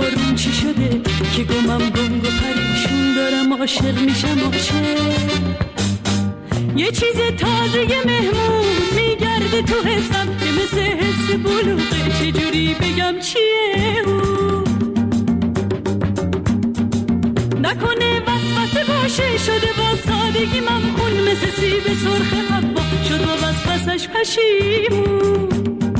آروم چی شده که گمم گنگ و پریشون دارم عاشق میشم عاشق. یه چیز تازه مهمون میگرده تو حسم که مثل حس بلوغه، چجوری بگم چیه او؟ نکنه وسوسه باشه شده با سادگی ممخون مثل سیب سرخ حبا شد با وسوسش پشیمون.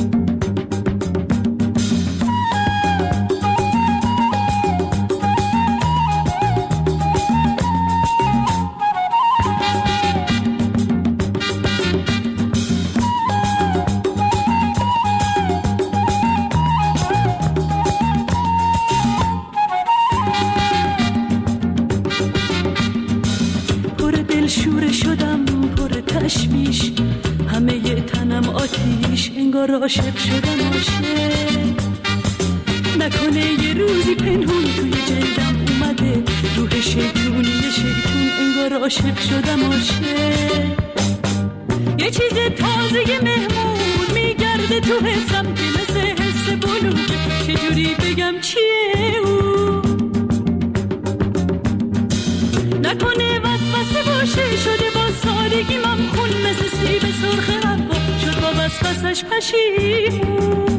انگار عاشق شدم عاشق. نکنه یه روزی پنهون توی جلدم اومده روح شیطونی شیطون، انگار عاشق شدم عاشق. یه چیز تازه مهمون میگرده تو حسم که مثل حس بلوغه، چجوری بگم چیه او؟ نکنه وسوسه باشه شده با سادگی ممخون مثل سیب سرخ حبا شد با وسوسش پشیمون.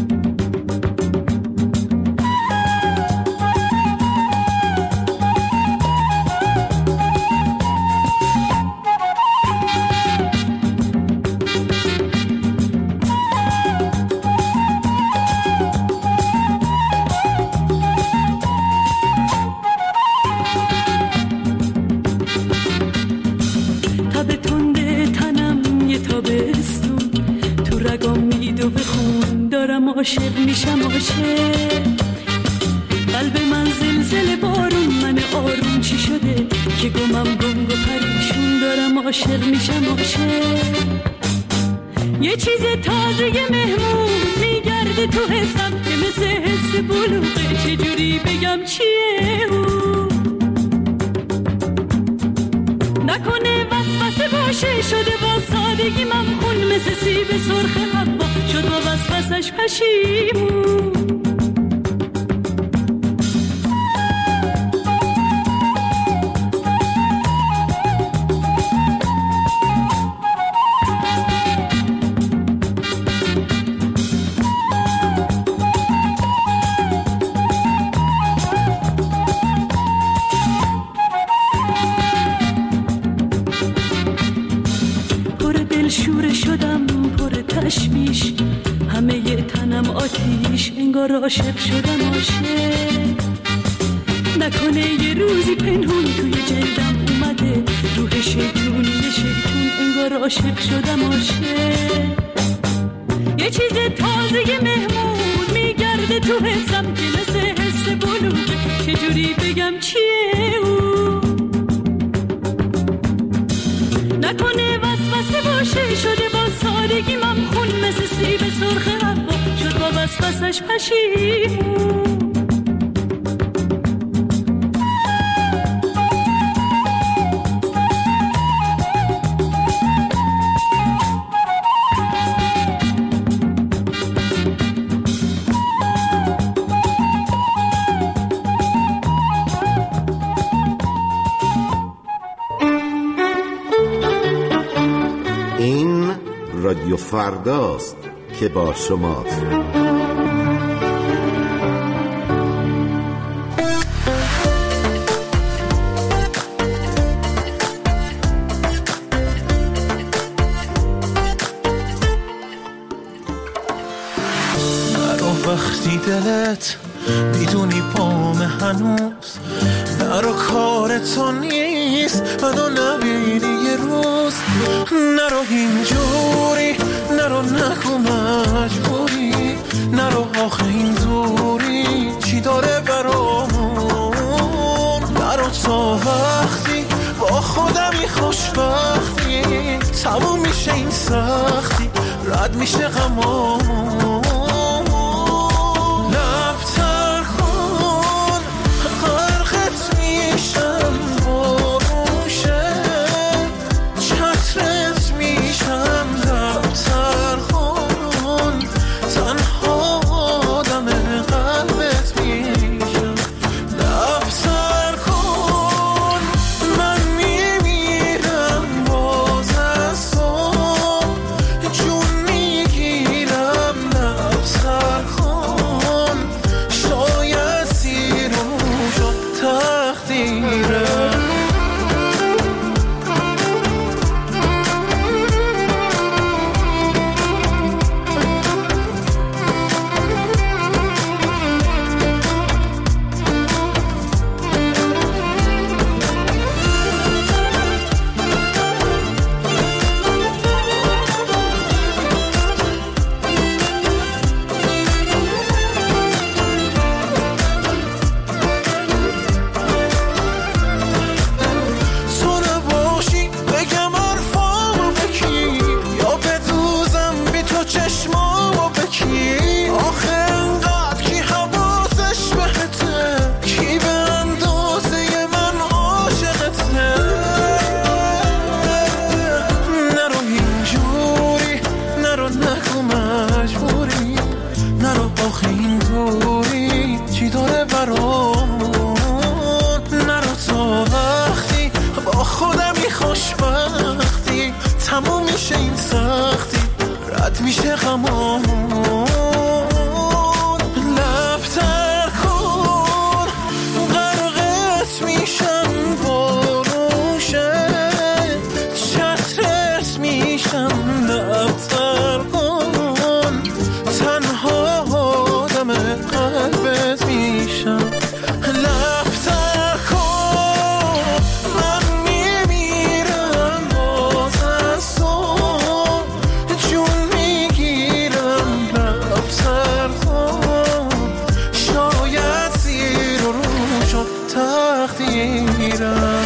عاشق میشم عاشق. قلب من زلزله بارون، من آروم چی شده که گمم گنگ و پریشون دارم عاشق میشم عاشق. یه چیز تازه مهمون میگرده تو حسم که مثل حس بلوغه، چجوری بگم چیه او؟ نکنه وسوسه باشه شده با سادگی ممخون مثل سیب سرخ حبا شد با وسوسش پشیمون. انگار عاشق شدم عاشق. نکنه یه روزی پنهون توی جلدم اومده روح شیطونی شیطون، انگار عاشق شدم عاشق. یه چیز تازه مهمون میگرده تو حسم که مثل حس بلوغه، چجوری بگم چیه او؟ نکنه وسوسه باشه شده با سادگی ممخون مثل سیب سرخ حبا شد با وسوسش پشیمون. این رادیو فرداست که با شماست. وقتی دلت میدونی پام هنوز نرو کارتون نیست بدو نبینی یه روز، نرو اینجوری، نرو نکو مجبوری، نرو آخه این دوری چی داره برامون، نرو تا وقتی با خودمی خوشبختی تموم میشه این سختی رد میشه غمامون. دوری چی داره برامون. نرو تا وقتی با خودمی خوشبختی تموم میشه این سختی رد میشه غمامون. لب تر کن غرقت میشم باروشت چترت میشم. لب تر کن تنها آدم قلبت میشم. لب تر کن من میمیرم باز از تو جون میگیرم. لب تر کن شاید زیر و روشم تقدیرم.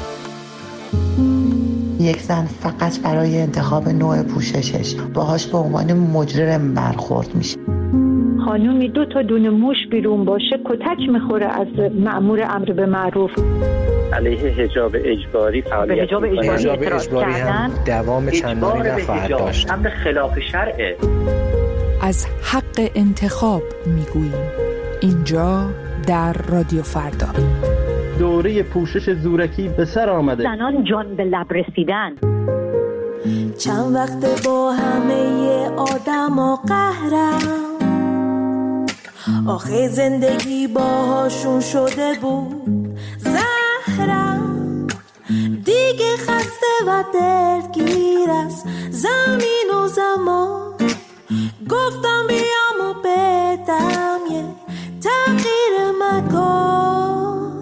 یک زن فقط برای انتخاب نوع پوششش باهاش به عنوان مجرم برخورد میشه. خانومی 2 تا دونه موش بیرون باشه کتک میخوره از مأمور امر به معروف. علیه حجاب اجباری فعالیت حجاب اجباری هم دوام چندانی نخواهد داشت. امر خلاف شرعه. از حق انتخاب میگوییم اینجا در رادیو فردا. دوره پوشش زورکی به سر آمده. زنان جان به لب رسیدن. چند وقت با همه آدم و قهرم آخه زندگی باهاشون شده بود زهرم. دیگه خسته و دلگیر از زمین و زمان گفتم بیام و بدم یه تغییر مکان.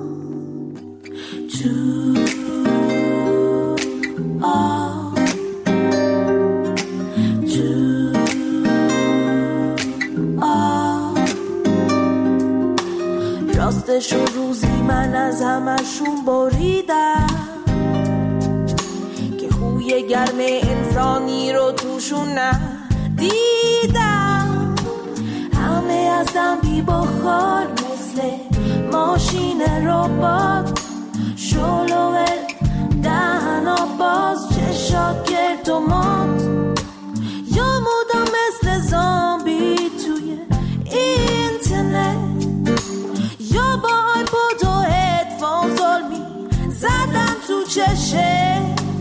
راستش و روزی من از همشون بریدم که خوی گرم انسانی رو توشون ندیدم. همه ازم بی بخار مثل ماشین ربات شلوول دهنا باز چشا کرد و مات یا مودم مثل زامبی توی اینترنت یا با آیپاد و هدفون ظلمی زدم تو چشه.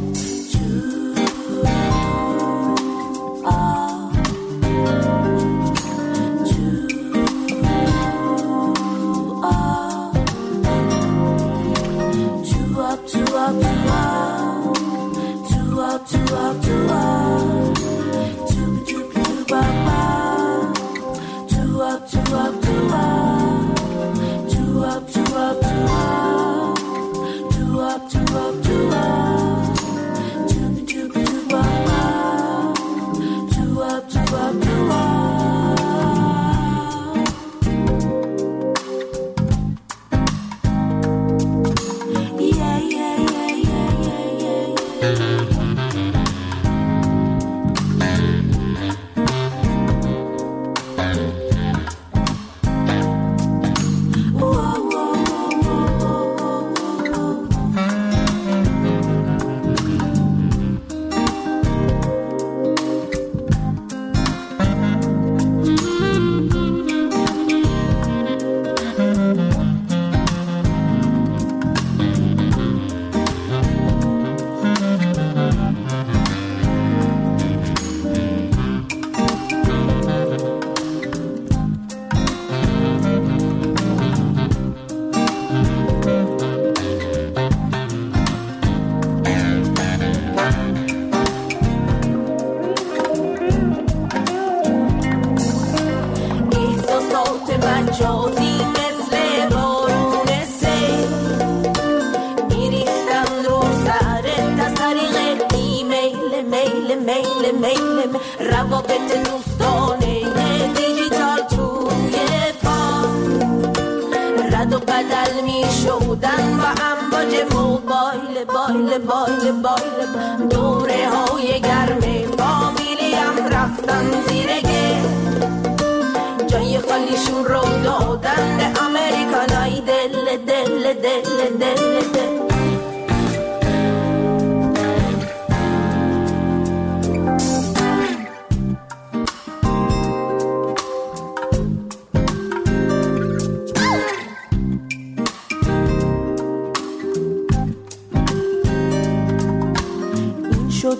روابط دوستانه دیجیتال توی فان رد و بدل می شدن و امواج موبایل دوره های گرم فامیلیم رفتن زیرگه جای خالیشون رو دادن به امریکانای دل دل دل دل دل.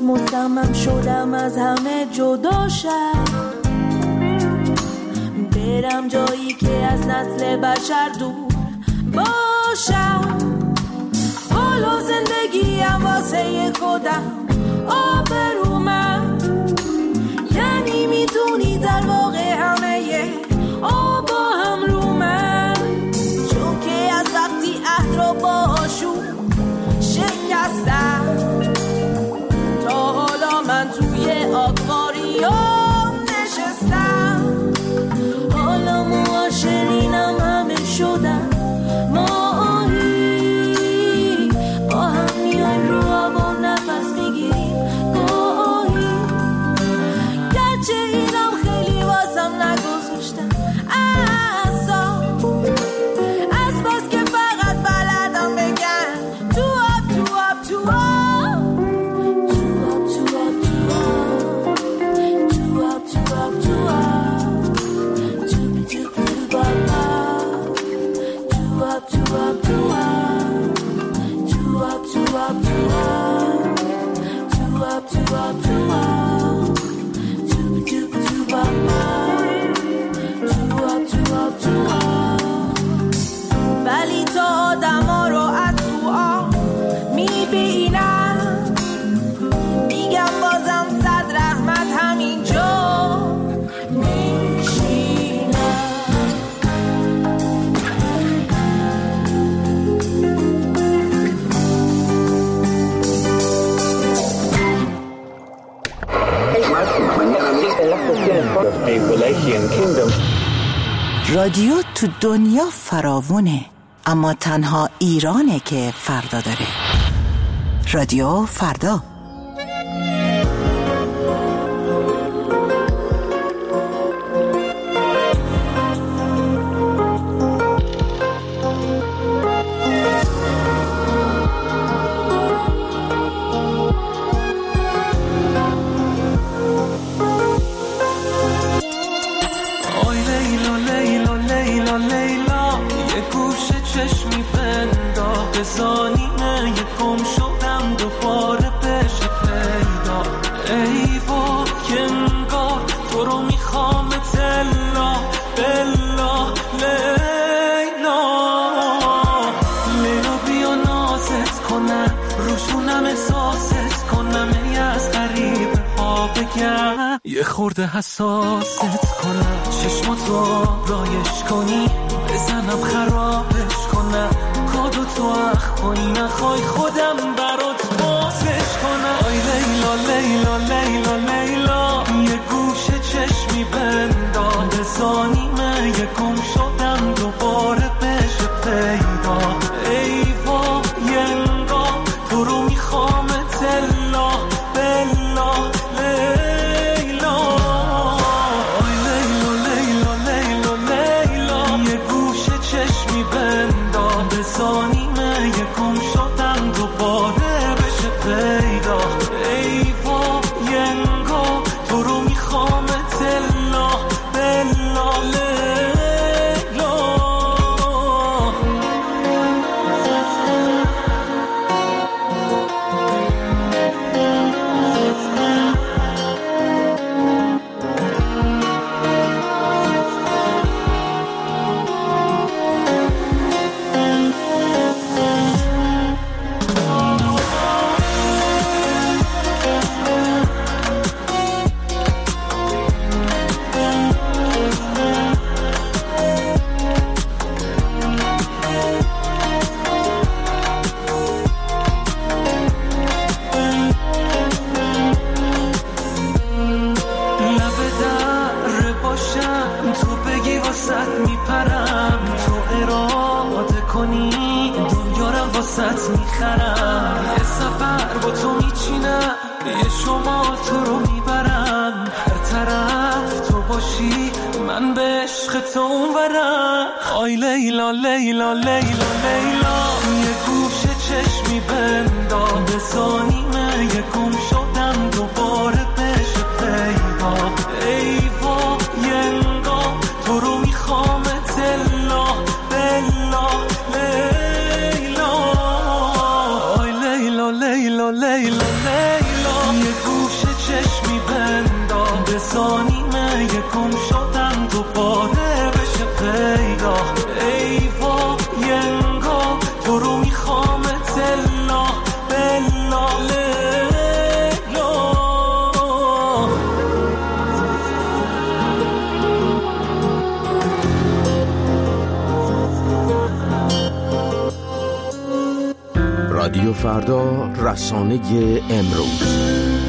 مصمم شدم از همه جدا شم، برم جایی که از نسل بشر دور باشم. حالا زندگیم واسه خودم آبرومم، یعنی میدونی در واقع همه آبا هم رو من، چون که از وقتی عهد رو باشون شکستم تا حالا من توی آکواریوم نشستم. حالا معاشرینم همه شدن ماهی، با هم میایم رو آب و نفس میگیریم گاهی، گرچه اینم خیلی واسم نگذاشتم از بس که فقط بلدم بگن تو آب تو آب تو آب تو آب تو آب تو آب تو آب تو آب تو آب تو ولی تا آدم ها رو از تو آب میبینم، میگم بازم صد رحمت همینجا میشینم. رادیو تو دنیا فراوونه، اما تنها ایرانه که فردا داره. رادیو فردا. زانینه گم شدم دوباره بشه پیدا. ای با انگار تو رو میخوام تلا بلا لیلا. لیلا بیا نازت کنم، روشونم احساست کنم، ای از غریب ها بگم، یه خورده حساست کنم، چشماتو رایش کنی بزنم خرابش کنم، کادو تو اخ کنی نخوای خودم برات بازش کنم. آی لیلا لیلا لیلا لیلا، یه گوشه چشمی بندام بزانیمه، یه گم شدم دوباره بشه پیدا. ای با یه انگاه تو رو میخوام تلا بلا لیلا. آی لیلا لیلا لیلا لیلا، یه گوشه چشمی بندام بزانیمه، یه گم شدم دوباره بشه پیدا. ای با یه انگاه تو رو میخوام تلا بلا لیلا. واسط میخرم، یه سفر با تو میچینم، یه شمال تو رو میبرم، هر طرف تو باشی من به عشق تو اونورم. آی لیلا لیلا لیلا لیلا، یه گوشه چشمی بندام بزانیمه، یه گم شدم دوباره بشه پیدا. ای با یه انگاه تو رو میخوام تلا بلا لیلا. آی لیلا لیلا لیلا لیلا، یه رادیو فردا، رسانه امروز.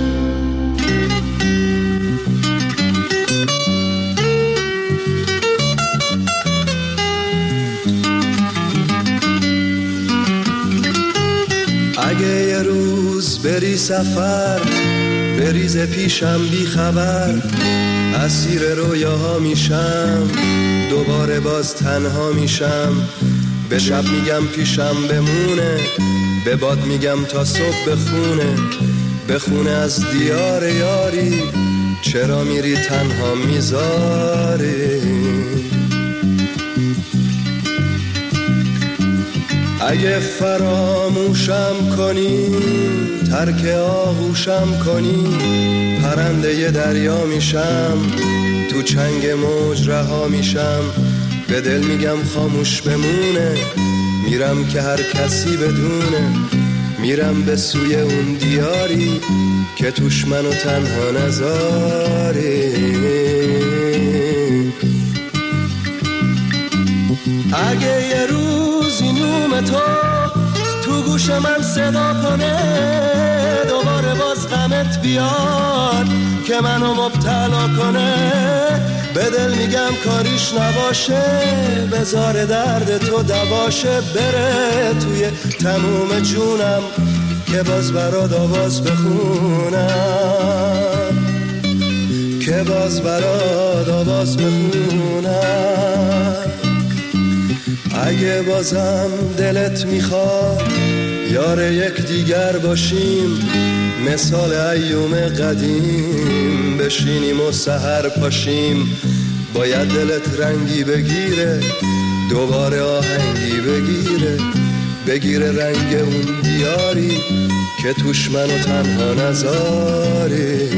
اگه یه روز بری سفر، بریز پیشم بی خبر، اسیر رویاها میشم، دوباره باز تنها میشم. به شب میگم پیشم بمونه، به باد میگم تا صبح بخونه از دیار یاری، چرا میری تنها میذاری؟ اگه فراموشم کنی، ترک آغوشم کنی، پرنده ی دریا میشم، تو چنگ موج رها میشم. به دل میگم خاموش بمونه، میرم که هر کسی بدونه، میرم به سوی اون دیاری که توش منو تنها نذاری. اگه یه روزی نوم تو گوش من صدا کنه، دوباره باز غمت بیاد که منو مبتلا کنه، به دل میگم کاریش نباشه، بذار درد تو دواشه، بره توی تموم جونم که باز برات آواز بخونم، که باز برات آواز بخونم. اگه بازم دلت میخواد یار یک دیگر باشیم، مثال ایوم قدیم بشینیم و سحر پاشیم، باید دلت رنگی بگیره، دوباره آهنگی بگیره رنگ اون دیاری که توش منو تنها نذاری.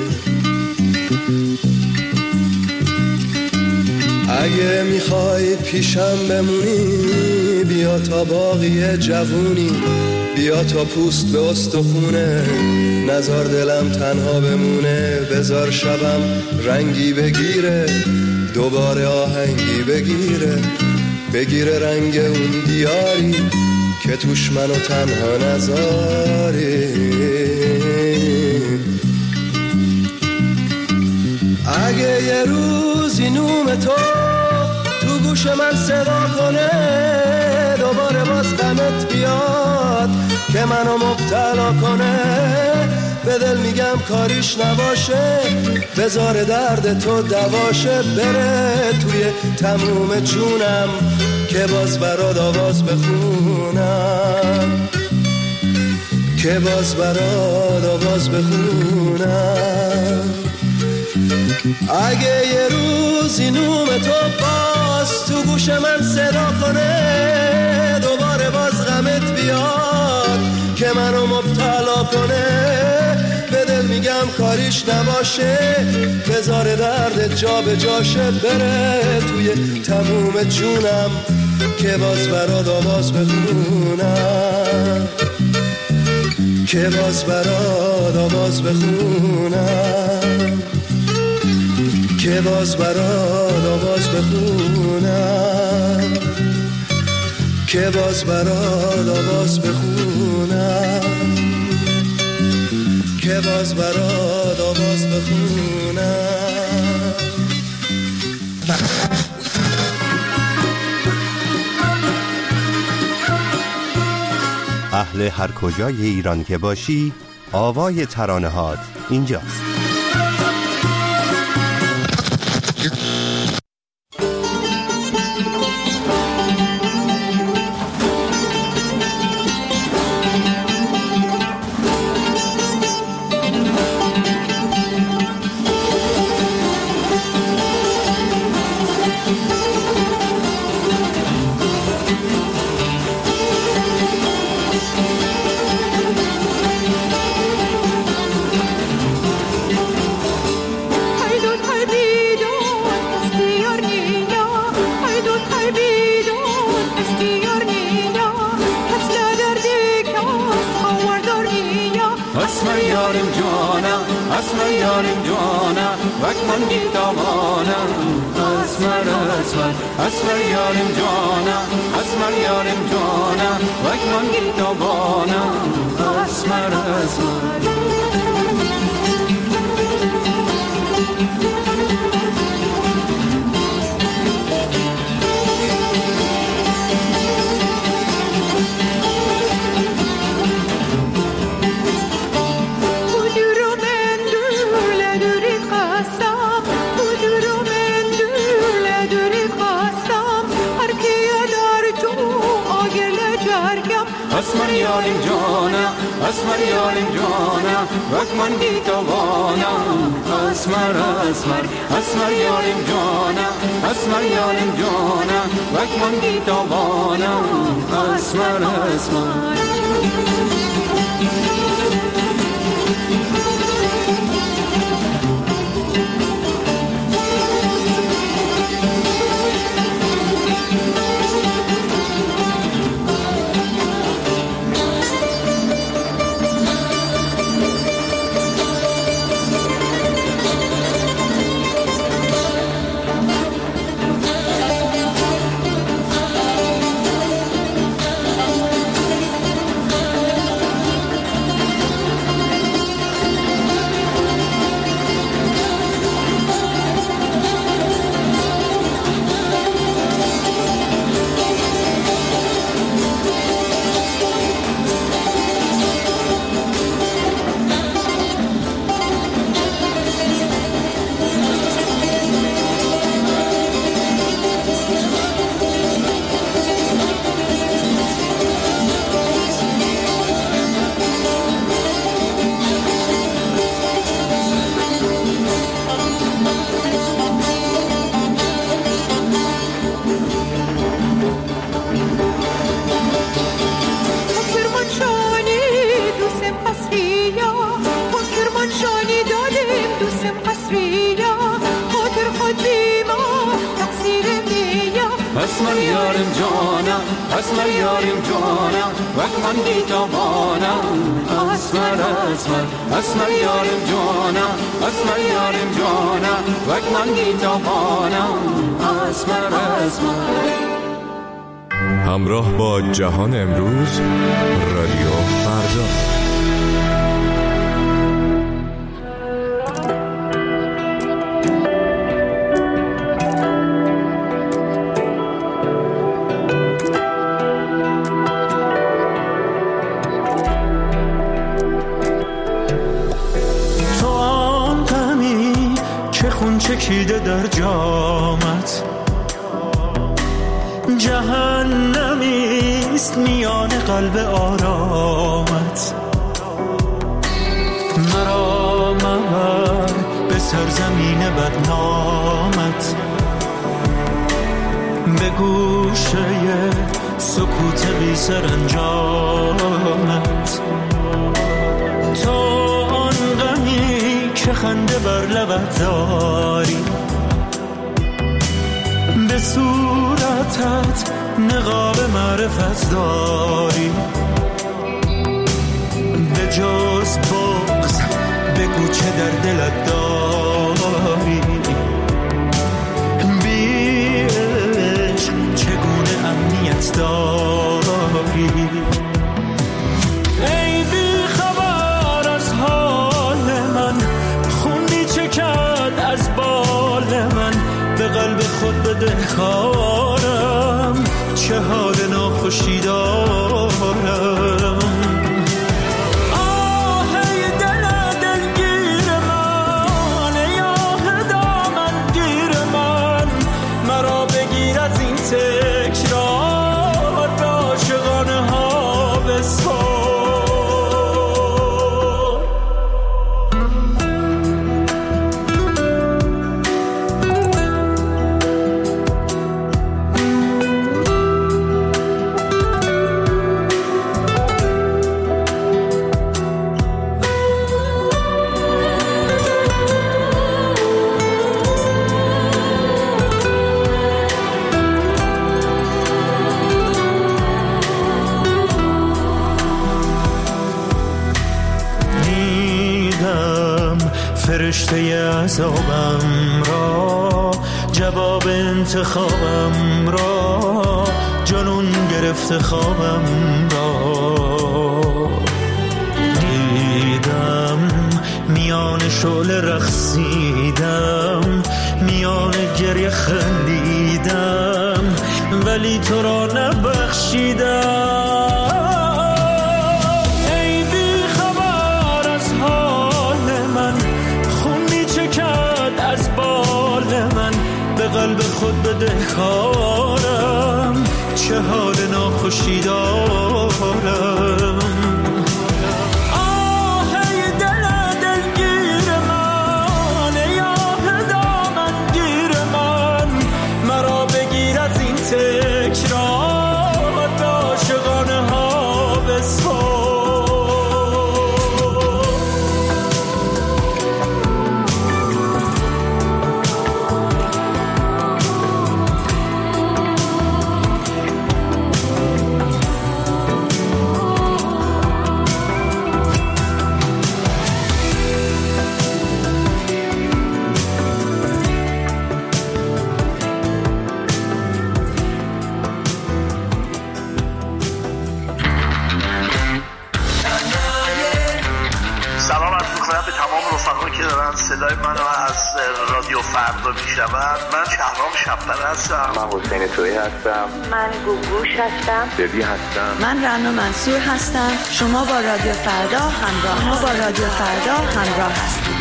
اگه میخوای پیشم بمونی، بیا تا باقی جوونی، بیا تا پوست به استخونه، نزار دلم تنها بمونه، بزار شبم رنگی بگیره، دوباره آهنگی بگیره رنگ اون دیاری که توش منو تنها نذاری. اگه یه روزی نوم تو گوش من صدا کنه، دوباره باز غمت بیاد که منو مبتلا کنه، به دل میگم کاریش نباشه، بذار درد تو دواشه، بره توی تموم جونم که باز برات آواز بخونم، که باز برات آواز بخونم. اگه یه روزی نوم تو باز تو گوش من صدا کنه، دوباره باز غمت بیاد که منو مبتلا کنه، به دل میگم کاریش نباشه، بذار درد جا به جاشه، بره توی تموم جونم که باز برات آواز بخونم، که باز برات آواز بخونم، که باز برات آواز بخونم، که باز برات آواز بخونم، که باز برات آواز بخونم. اهل هر کجای ایران که باشی، آوای ترانه‌هات اینجاست. اسم یارم جانم وک من گیتامانم اسمر اسمر اسمر یارم جانم اسمر یارم جانم وک من گیتابانم اسمر اسمر اسمر یارم جانم اسمر یارم جانم وک من گیتابانم اسمر اسمر اسمر یارم جانم اسمر یارم جانم وک من گیتابانم اسمر اسمر اسمر یارم جانم اسمر یارم جانم وک من گیتابانم اسمر اسمر اسمر یارم جانم اسمر یارم جانم وک من گیتابانم اسمر اسمر. همراه با جهان امروز رادیو فردا. چکیده در جامت جهنمیست میان قلب آرامت مرا مبر به سرزمین بدنامت به گوشه سکوت بی سرانجامت تو آن غمی که خنده بر لبت داری به صورتت نقاب معرفت داری به جز بغض بگو چه در دلت داری بی عشق چگونه امنیت داری ای بی خبر از حال من خونی چکد از بال من به قلب خود بده کارم چه حال ناخوشی دارم آهی دل دلگیر من یاه دامن گیر من مرا بگیر از این تکرار به عاشقانه ها بسپار فرشته عذابم را جواب انتخابم را، جنون گرفته خوابم را. دیدم میان شعله رقصیدم، میان گریه خندیدم، ولی تو را نبخشیدم. ای بی خبر از حال من، خون می چکد از بال من، به قلب خود بدهکارم، چه حال ناخوشی دارم. صدای منو از رادیو فردا میشنوند. من شهرام شب‌پر هستم. من حسین تویی هستم. من گوگوش هستم. ببی هستم. من رنا منصور هستم. شما با رادیو فردا همراه هستید.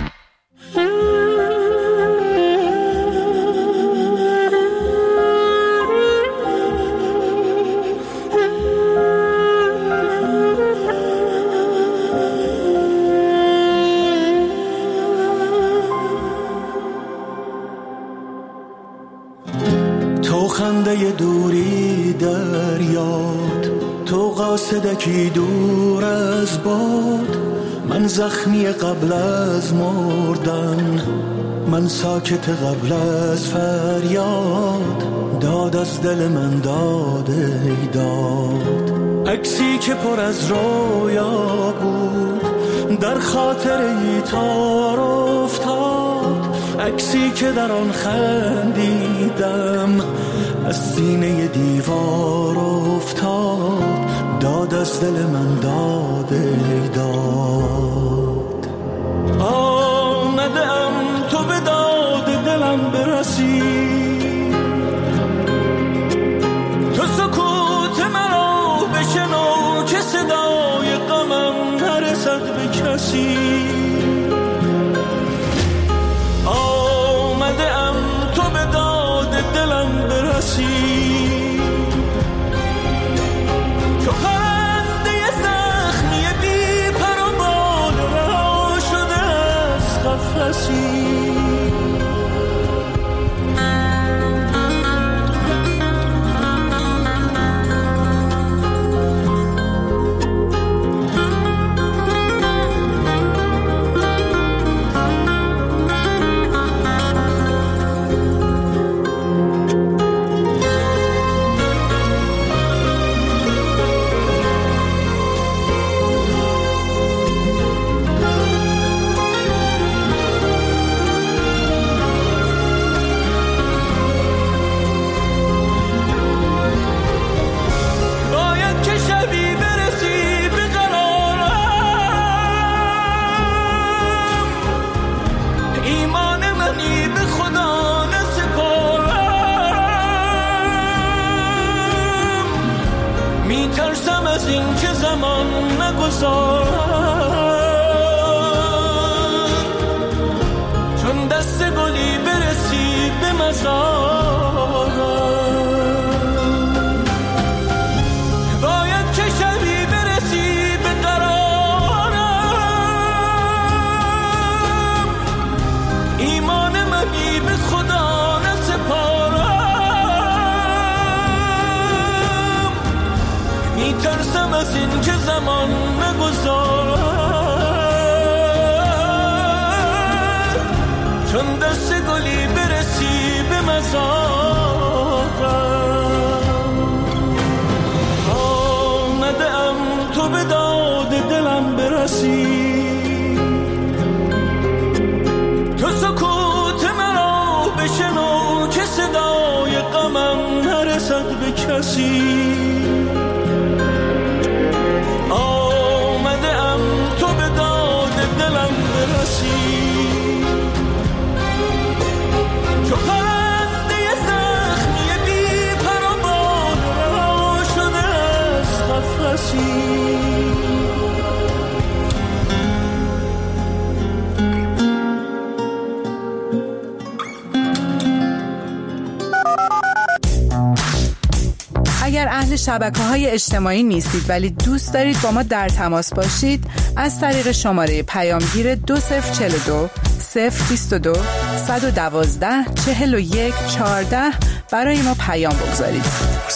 خنده دوری در یاد، تو قاصدکی دور از باد، من زخمی قبل از مردن، من ساکت قبل از فریاد، داد از دل من داد ای داد. عکسی که پر از رویا بود در خاطر ای تار افتاد، عکسی که در آن خندیدم از سینه دیوار افتاد، داد از دل من داد ای داد. آمدم تو به داد دلم برسی، تو سکوت مرا بشنو که صدای غمم نرسد به کسی. آمدم تو به داد دلم برسی، چو پرنده زخمی بی پر و بال رها شده از قفسی. میترسم از این که زمان نگذارد، چون دست گلی برسی به مزارم. باید که شبی برسی به قرارم، ایمان منی به خدا نسپارم. میترسم از این که زمان نگذارد، چون دست گلی برسی به مزارم. آمدم تو به داد دلم برسی، تو سکوت مرا بشنو به کسی آمده ام تو به داد دلم برسی چو پرنده زخمی بی پر و بال رها شده از قفسی اگر اهل شبکه‌های اجتماعی نیستید ولی دوست دارید با ما در تماس باشید، از طریق شماره پیامگیر 2042 022 112 41 14 برای ما پیام بگذارید.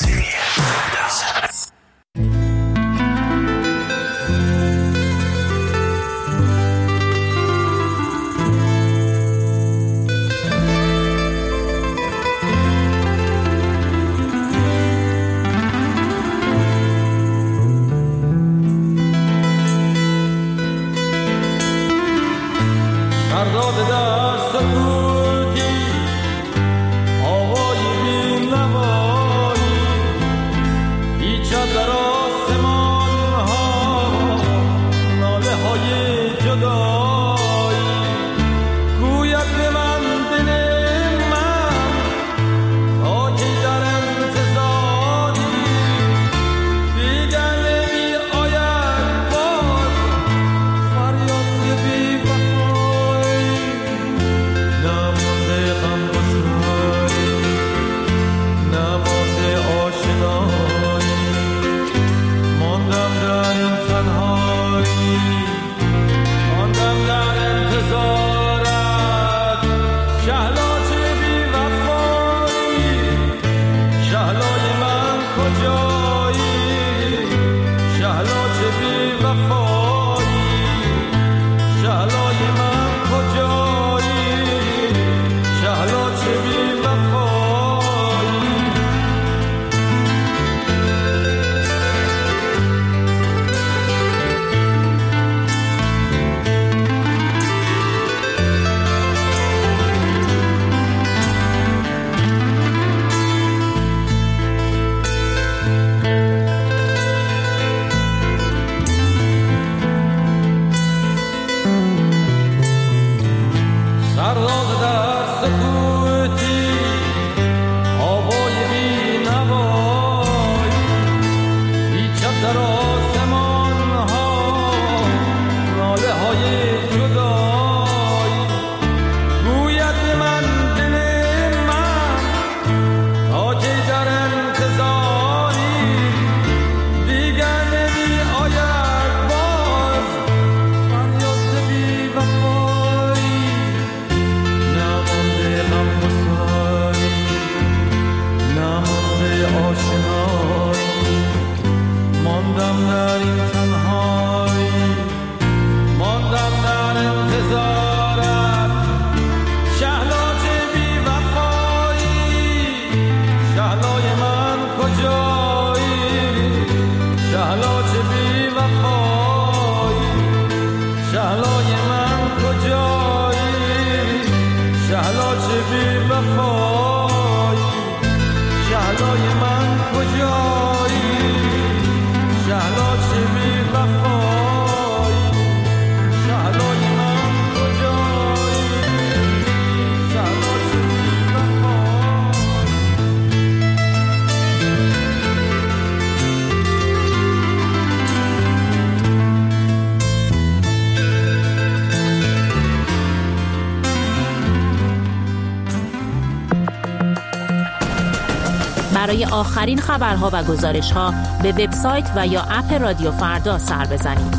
برای آخرین خبرها و گزارش‌ها به وبسایت و یا اپ رادیو فردا سر بزنید.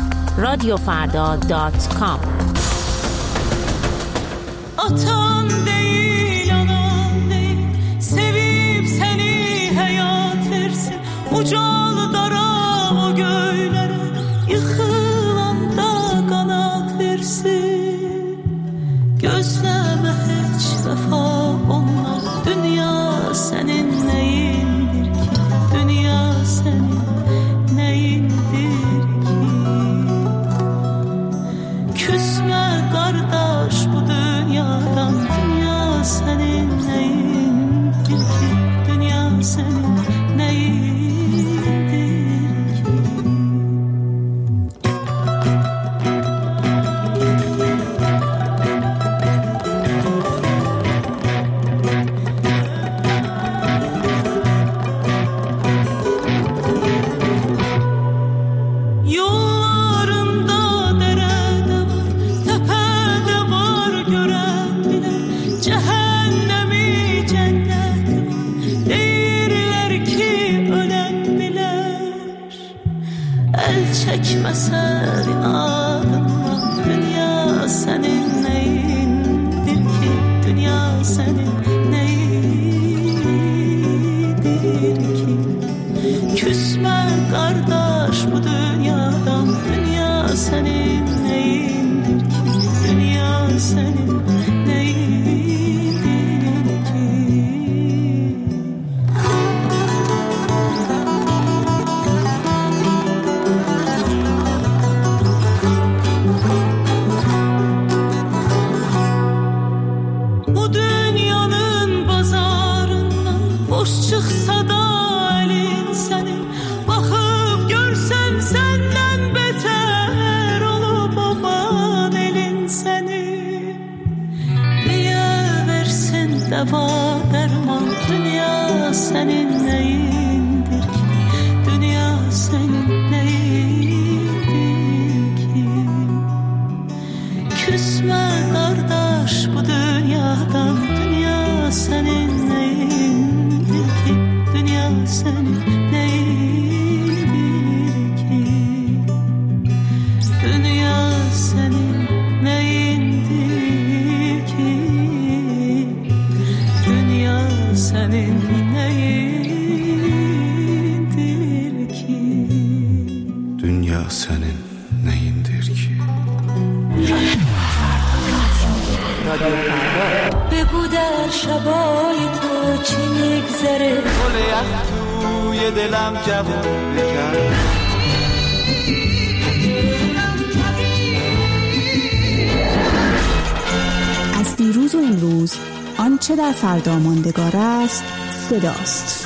radiofarda.com. Atam değil, anam değil, sevip seni hayat versin. Ucalı dara o göylere, yıkılanda kanat versin. Gözleme hiç vefa olmaz, dünya senin neyindir ki? Dünya senin neyindir ki? Küsme kardeş bu dünyadan, dünya senin neyindir ki? Dünya senin neyindir ki? çekmese inadından. Dünya senin neyindir ki? Dünya senin neyindir ki? Küsme kardeş bu dünyadan. Dünya senin neyindir ki? Dünya senin deva derman. Dünya senin neyindir ki? Dünya senin neyindir ki? Küsme kardeş bu dünyadan. Dünya senin neyindir ki? Dünya senin neyindir ki? Dünya senin neyindir ki? Senin neyindir ki? Dünya senin neyindir ki? بگو در شبای تو چی میگذره؟ گل یخ توی دلم جوون بکن. از دیروز و امروز آنچه در فردا ماندگار است صداست.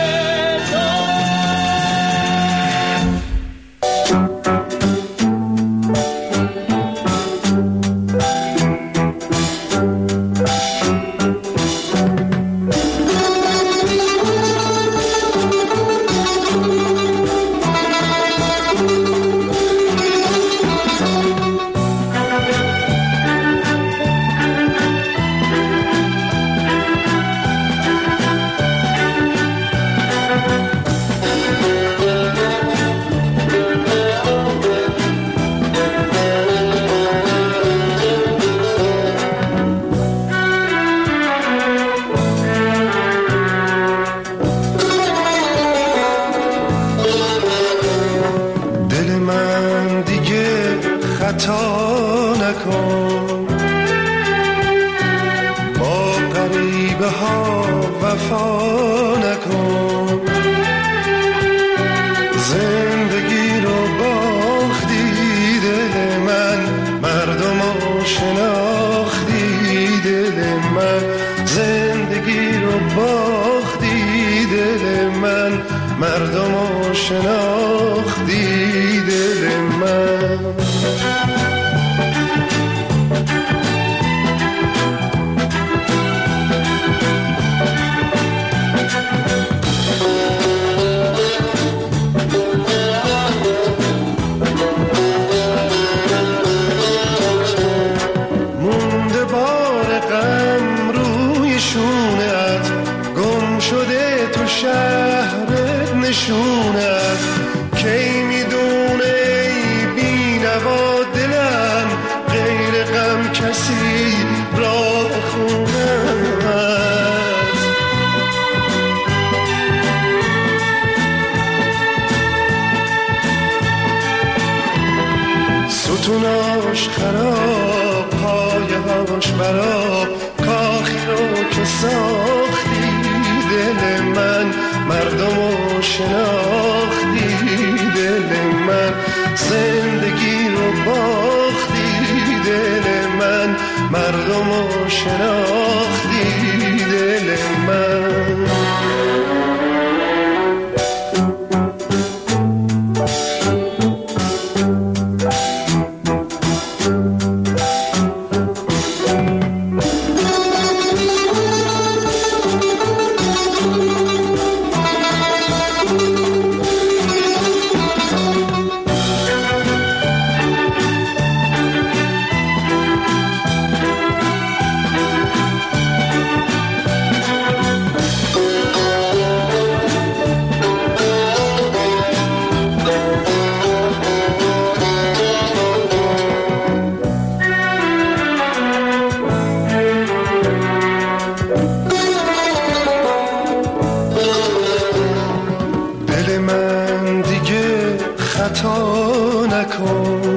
ستوناش خراب، پایه هاش براب، کاخی رو که ساختی دل من، مردم رو شناختی دل من، زندگی رو باختی دل من، مردم رو شناختی دل من. خطا نکن،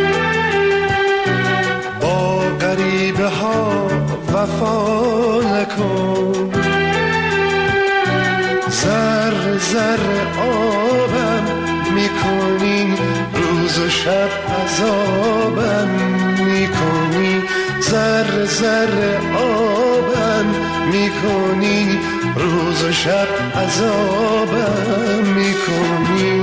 با غریبه ها وفا نکن. ذره ذره آبم میکنی، روز و شب عذابم میکنی. ذره ذره آبم میکنی، روز و شب عذابم میکنی.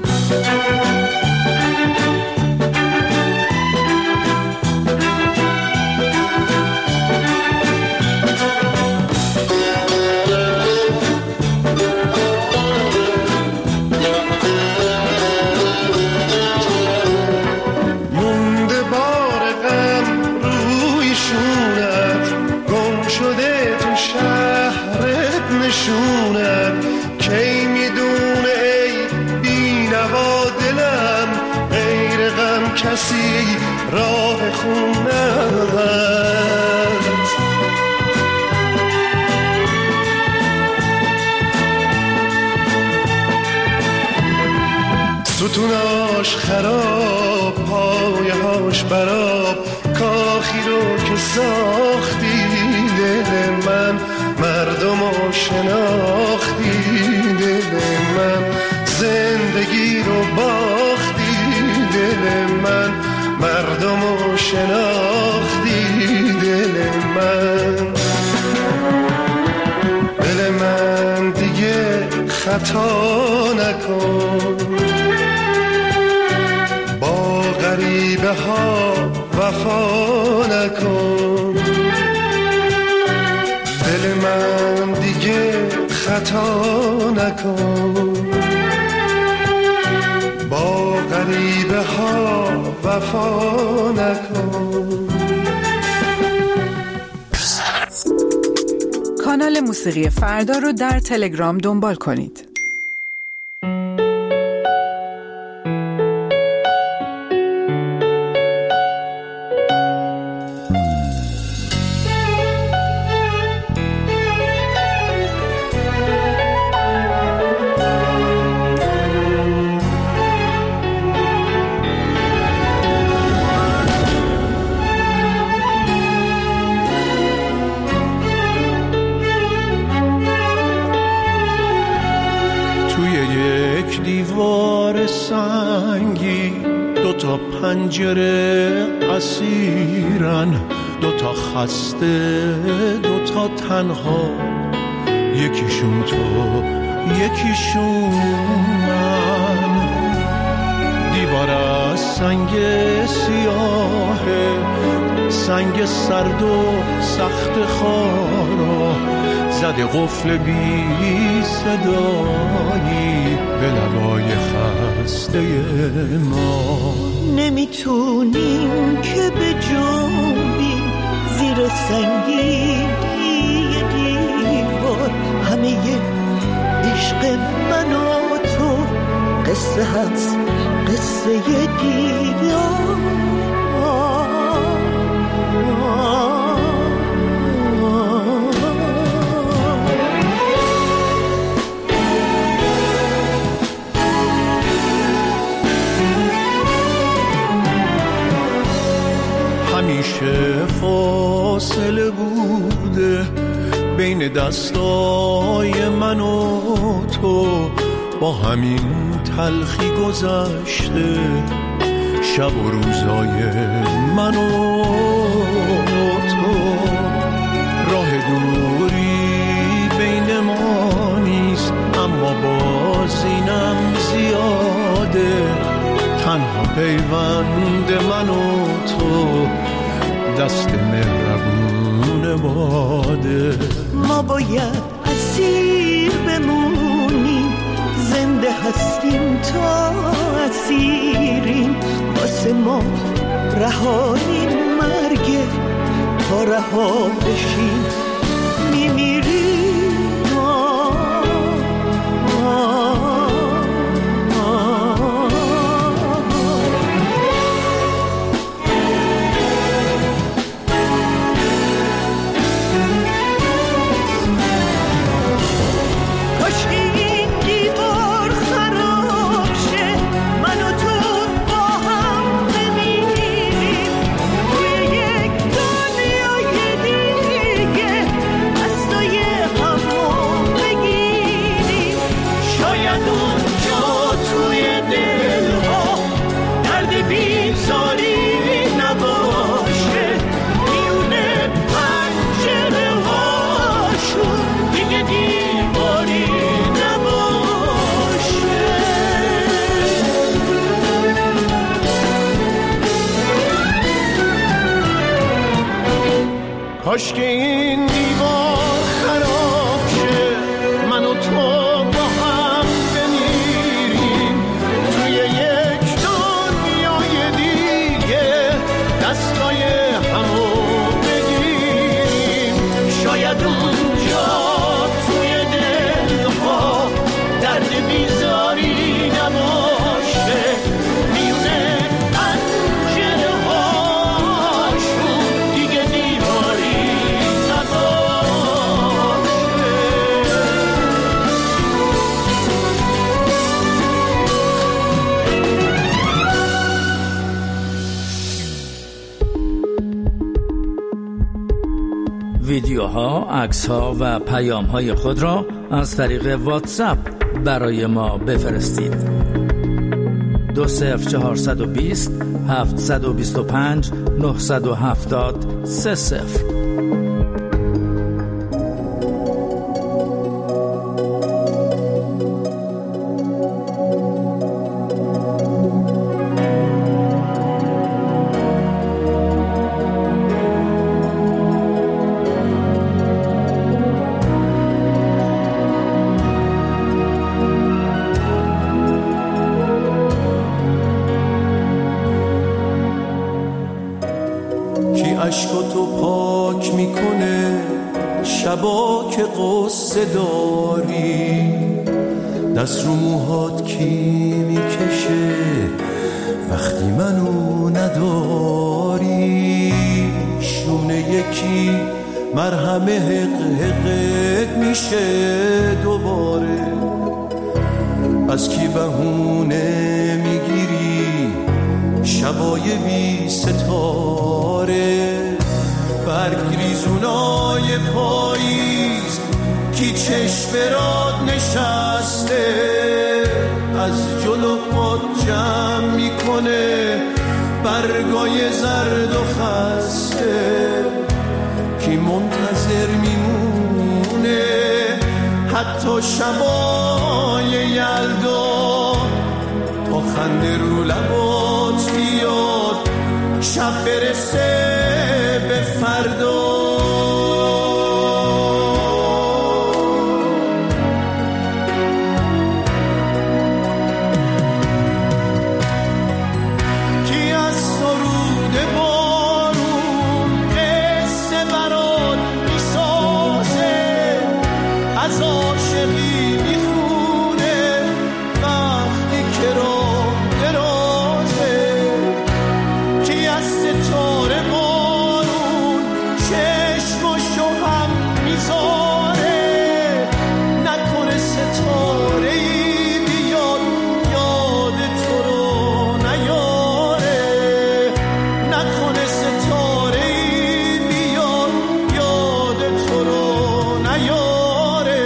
کی میدونه ای بی نوا دلم، غیر غم کسی راه خونه است. ستوناش خراب، پایهاش براب، کاخی رو که ساختی دل من، مردمو شناختی دل من، زندگی رو باختی دل من، مردمو شناختی دل من. دل من دیگه خطا نکن، با غریبه ها وفا نکن. دل من دیگه خطا نکن، با غریبه ها وفا نکن. کانال موسیقی فردا رو در تلگرام دنبال کنید. سنگی دوتا پنجره اسیرن، دوتا خسته دوتا تنها، یکیشون تو یکیشون من. دیوار از سنگ سیاهه، سنگ سرد و سخت خارا، زده قفل بی صدایی به لبای خسته ما. نمیتونیم که به جنبیم زیر سنگی دیوار، همه عشق من و تو قصه هست، قصه دیدار. همیشه فاصله بوده بین دستای من و تو، با همین تلخی گذشته شب و روزای من و تو. راه دوری بین ما نیست، اما باز اینم زیاده، تنها پیوند من و تو دست مهربون باده. ما باید اسیر بمونیم، زنده هستیم تا اسیریم، واسه ما رهایی مرگه، تا رها بشیم میمیریم. کاش این دیوار خراب شه، منو کاش که این دیوار خراب شه، من و تو با هم بمیریم توی یک دنیای دیگه، دستای همو بگیریم. شاید اونجا توی دلها درد بیزاری نباشه، میونه پنجره هاشون دیگه دیواری ویدیوها، عکس‌ها و پیام‌های خود را از طریق واتساپ برای ما بفرستید. 20420 725 970 30. عشقاتو پاک میکنه شبا که قصه داری، دست رو موهات کی میکشه وقتی منو نداری، شونه یکی مرهم حق میشه دوباره، از کی بهونه میگیری شبای بی ستاره، برگریزونای پاییز کی چشم برات نشسته، از جلو پات جمع میکنه برگای زرد و خسته، کی منتظر میمونه حتی شبای یلدا تا خنده رو لبات بیاد شب برسه به فردا. کی از سرود بارون قصه برات میسازه، از عاشقی میخونه وقتی که راه درازه، کی از ستاره بارون چشماشو هم میذاره، نکنه ستاره ای بیاد یاد تو رو نیاره، نکنه ستاره ای بیاد یاد تو رو نیاره.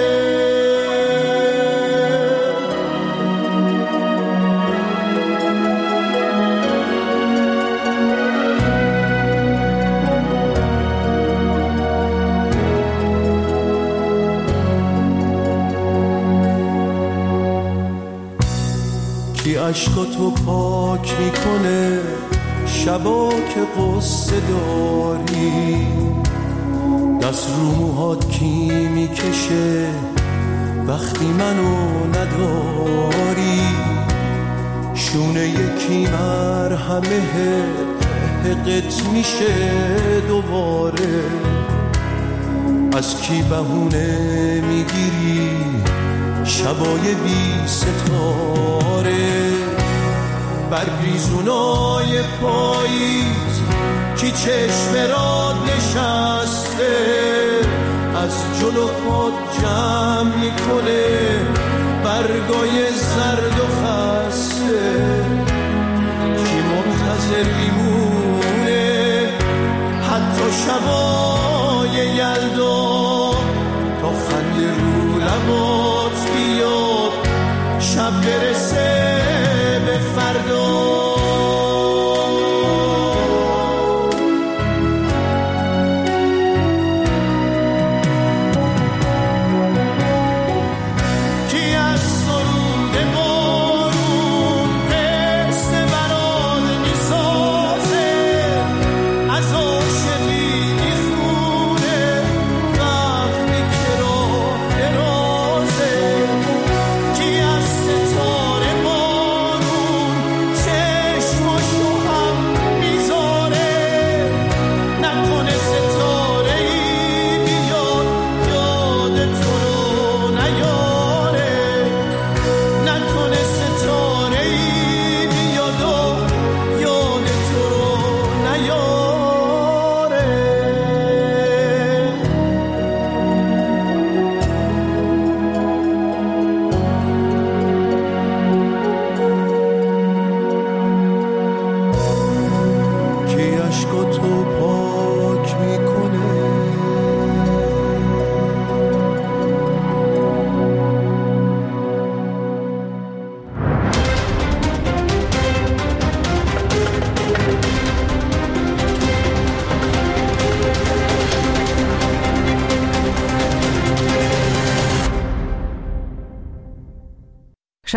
کی عشقاتو پاک میکنه شبا که قصه داری، دست رو موهات کی میکشه وقتی منو نداری، شونه یکی مرهمه حقت میشه دوباره، از کی بهونه میگیری شبای بی ستاره، برگریزونای پاییز کی چشم راد نشسته، از جلو خود جمع میکنه برگای زرد و خسته، کی منتظر میمونه حتی شبای یلدا تا خنده رو لبات بیاد شب برسه